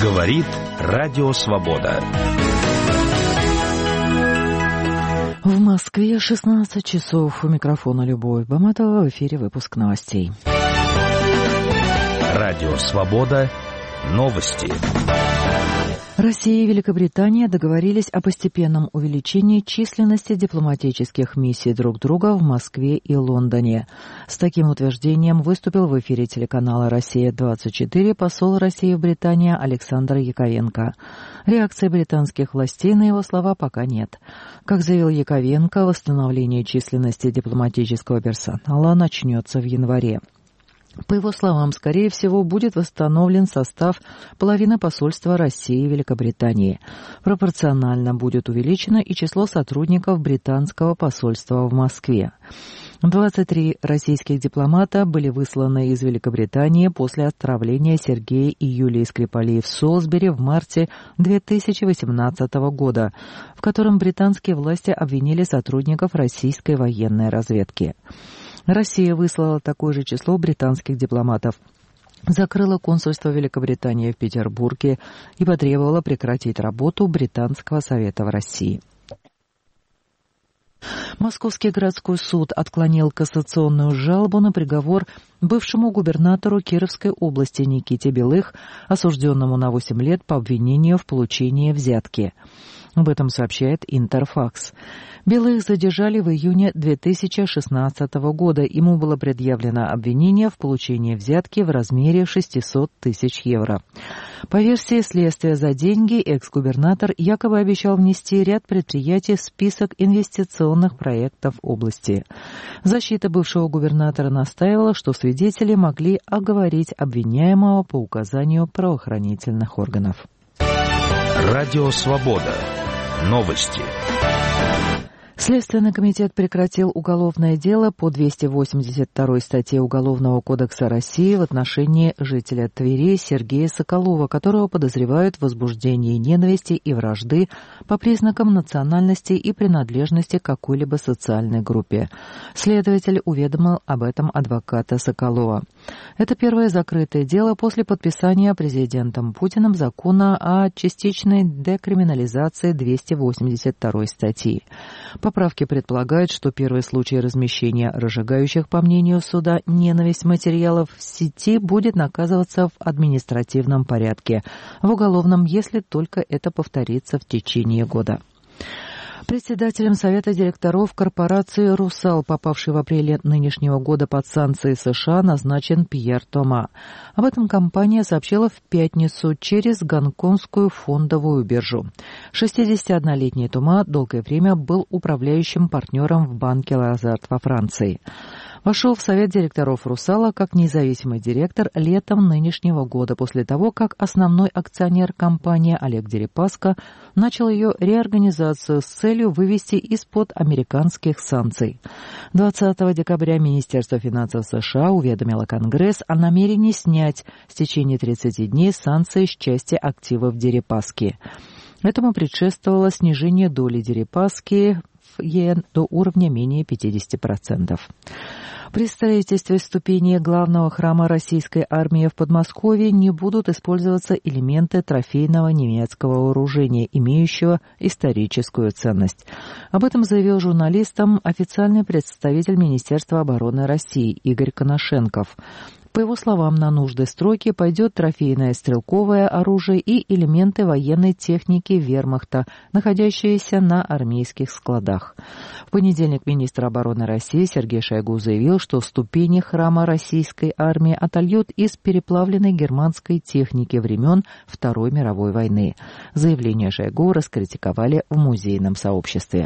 Говорит Радио Свобода. В Москве 16 часов. У микрофона Любовь Баматова. В эфире выпуск новостей. Радио Свобода. Новости. Россия и Великобритания договорились о постепенном увеличении численности дипломатических миссий друг друга в Москве и Лондоне. С таким утверждением выступил в эфире телеканала «Россия-24» посол России в Британии Александр Яковенко. Реакции британских властей на его слова пока нет. Как заявил Яковенко, восстановление численности дипломатического персонала начнется в январе. По его словам, скорее всего, будет восстановлен состав половины посольства России и Великобритании. Пропорционально будет увеличено и число сотрудников британского посольства в Москве. 23 российских дипломата были высланы из Великобритании после отправления Сергея и Юлии Скрипалей в Солсбери в марте 2018 года, в котором британские власти обвинили сотрудников российской военной разведки. Россия выслала такое же число британских дипломатов, закрыла консульство Великобритании в Петербурге и потребовала прекратить работу Британского совета в России. Московский городской суд отклонил кассационную жалобу на приговор бывшему губернатору Кировской области Никите Белых, осужденному на 8 лет по обвинению в получении взятки. Об этом сообщает Интерфакс. Белых задержали в июне 2016 года. Ему было предъявлено обвинение в получении взятки в размере 600 тысяч евро. По версии следствия, за деньги экс-губернатор якобы обещал внести ряд предприятий в список инвестиционных проектов области. Защита бывшего губернатора настаивала, что свидетели могли оговорить обвиняемого по указанию правоохранительных органов. Радио Свобода. Новости. Следственный комитет прекратил уголовное дело по 282 статье Уголовного кодекса России в отношении жителя Твери Сергея Соколова, которого подозревают в возбуждении ненависти и вражды по признакам национальности и принадлежности к какой-либо социальной группе. Следователь уведомил об этом адвоката Соколова. Это первое закрытое дело после подписания президентом Путиным закона о частичной декриминализации 282 статьи. Поправки предполагают, что первый случай размещения разжигающих, по мнению суда, ненависть материалов в сети будет наказываться в административном порядке, в уголовном, если только это повторится в течение года. Председателем Совета директоров корпорации «Русал», попавшей в апреле нынешнего года под санкции США, назначен Пьер Тома. Об этом компания сообщила в пятницу через гонконгскую фондовую биржу. 61-летний Тома долгое время был управляющим партнером в банке «Лазард» во Франции. Вошел в Совет директоров «Русала» как независимый директор летом нынешнего года, после того, как основной акционер компании Олег Дерипаска начал ее реорганизацию с целью вывести из-под американских санкций. 20 декабря Министерство финансов США уведомило Конгресс о намерении снять в течение 30 дней санкции с части активов Дерипаски. Этому предшествовало снижение доли Дерипаски в ЕН до уровня менее 50%. При строительстве ступени главного храма российской армии в Подмосковье не будут использоваться элементы трофейного немецкого вооружения, имеющего историческую ценность. Об этом заявил журналистам официальный представитель Министерства обороны России Игорь Коношенков. По его словам, на нужды стройки пойдет трофейное стрелковое оружие и элементы военной техники вермахта, находящиеся на армейских складах. В понедельник министр обороны России Сергей Шойгу заявил, что ступени храма российской армии отольют из переплавленной германской техники времен Второй мировой войны. Заявление Шойгу раскритиковали в музейном сообществе.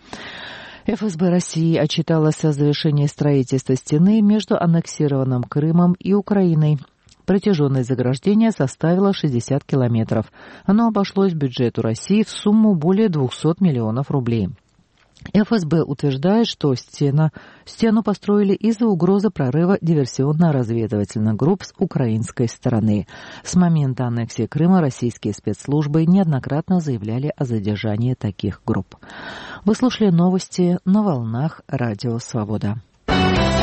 ФСБ России отчиталась о завершении строительства стены между аннексированным Крымом и Украиной. Протяженность заграждения составила 60 километров. Оно обошлось бюджету России в сумму более 200 миллионов рублей. ФСБ утверждает, что стену построили из-за угрозы прорыва диверсионно-разведывательных групп с украинской стороны. С момента аннексии Крыма российские спецслужбы неоднократно заявляли о задержании таких групп. Вы слушали новости на волнах Радио Свобода.